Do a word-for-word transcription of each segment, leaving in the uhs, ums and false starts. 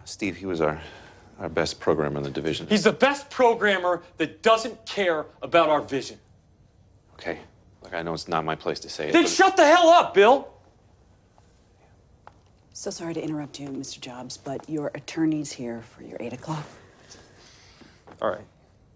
Steve, he was our, our best programmer in the division. He's the best programmer that doesn't care about our vision. Okay. Look, I know it's not my place to say it. Then but... shut the hell up, Bill! So sorry to interrupt you, Mister Jobs, but your attorney's here for your eight o'clock. All right.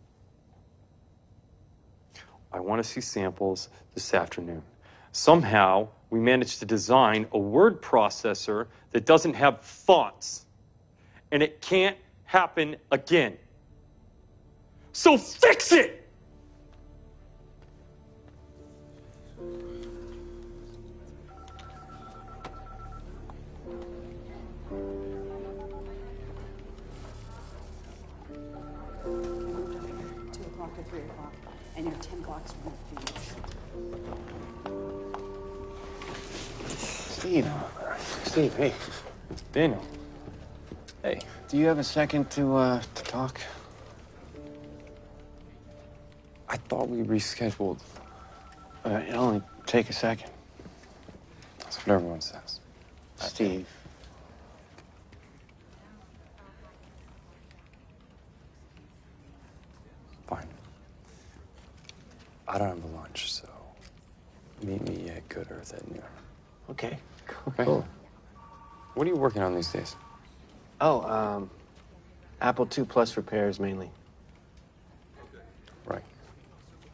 I want to see samples this afternoon. Somehow, we managed to design a word processor that doesn't have fonts. And it can't happen again. So fix it! Two o'clock to three o'clock, and you're ten blocks from the Steve. Steve, hey. Daniel. Hey, do you have a second to, uh, to talk? I thought we rescheduled. Uh, it'll only take a second. That's what everyone says. Steve. Fine. I don't have a lunch, so meet me at Good Earth at noon. Okay. Okay. Cool. What are you working on these days? Oh, um, Apple two Plus repairs mainly.